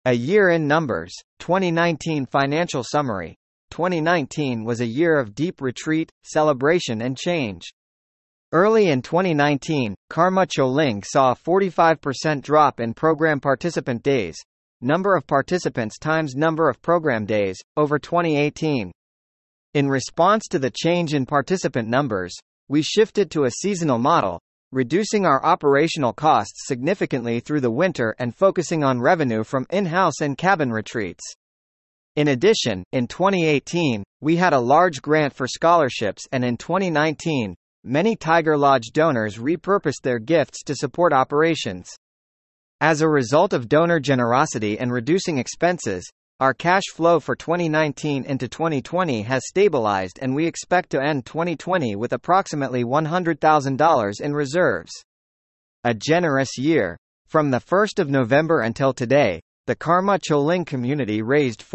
A year in numbers. 2019 financial summary. 2019 was a year of deep retreat, celebration and change. Early in 2019, Karma Choling saw a 45% drop in program participant days, number of participants times number of program days, over 2018. In response to the change in participant numbers, we shifted to a seasonal model, reducing our operational costs significantly through the winter and focusing on revenue from in-house and cabin retreats. In addition, in 2018, we had a large grant for scholarships, and in 2019, many Tiger Lodge donors repurposed their gifts to support operations. As a result of donor generosity and reducing expenses, our cash flow for 2019 into 2020 has stabilized, and we expect to end 2020 with approximately $100,000 in reserves. A generous year. From the 1st of November until today, the Karma Choling community raised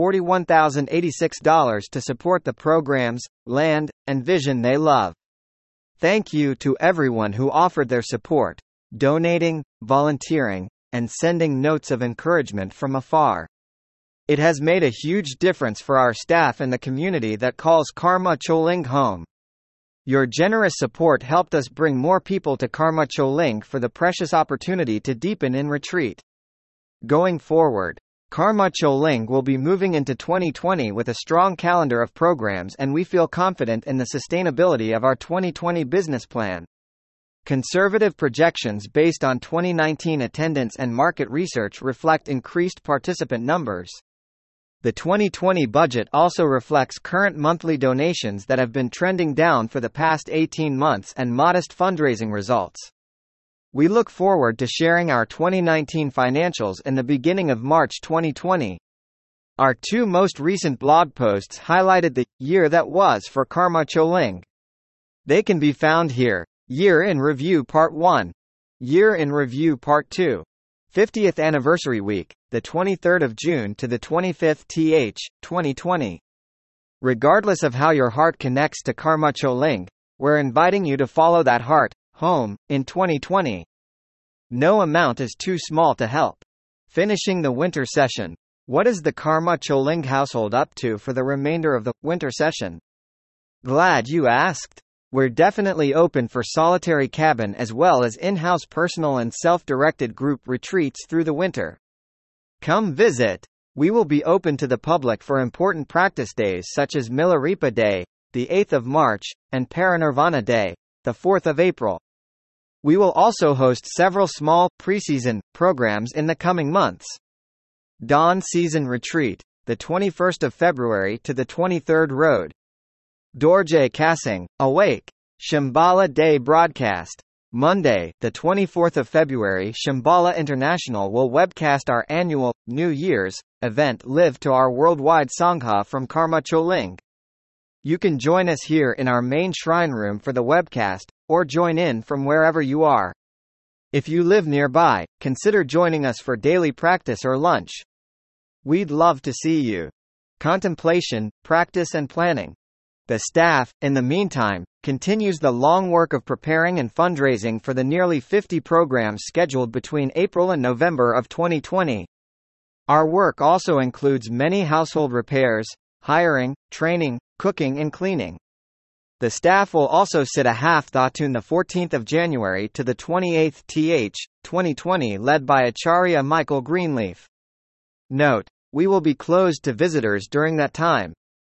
$41,086 to support the programs, land, and vision they love. Thank you to everyone who offered their support, donating, volunteering, and sending notes of encouragement from afar. It has made a huge difference for our staff and the community that calls Karma Choling home. Your generous support helped us bring more people to Karma Choling for the precious opportunity to deepen in retreat. Going forward, Karma Choling will be moving into 2020 with a strong calendar of programs, and we feel confident in the sustainability of our 2020 business plan. Conservative projections based on 2019 attendance and market research reflect increased participant numbers. The 2020 budget also reflects current monthly donations that have been trending down for the past 18 months and modest fundraising results. We look forward to sharing our 2019 financials in the beginning of March 2020. Our two most recent blog posts highlighted the year that was for Karma Choling. They can be found here. Year in Review Part 1. Year in Review Part 2. 50th Anniversary Week, the 23rd of June to the 25th th, 2020. Regardless of how your heart connects to Karma Choling, we're inviting you to follow that heart home in 2020. No amount is too small to help. Finishing the winter session. What is the Karma Choling household up to for the remainder of the winter session? Glad you asked. We're definitely open for solitary cabin as well as in-house personal and self-directed group retreats through the winter. Come visit. We will be open to the public for important practice days such as Milarepa Day, the 8th of March, and Parinirvana Day, the 4th of April. We will also host several small, pre-season programs in the coming months. Dawn Season Retreat, the 21st of February to the 23rd Road. Dorje Kasing, Awake. Shambhala Day Broadcast. Monday, the 24th of February, Shambhala International will webcast our annual, New Year's, event Live to our worldwide Sangha from Karma Choling. You can join us here in our main shrine room for the webcast, or join in from wherever you are. If you live nearby, consider joining us for daily practice or lunch. We'd love to see you. Contemplation, practice and planning. The staff, in the meantime, continues the long work of preparing and fundraising for the nearly 50 programs scheduled between April and November of 2020. Our work also includes many household repairs, hiring, training, cooking and cleaning. The staff will also sit a half Thatun the 14th of January to the 28th th, 2020 led by Acharya Michael Greenleaf. Note: we will be closed to visitors during that time.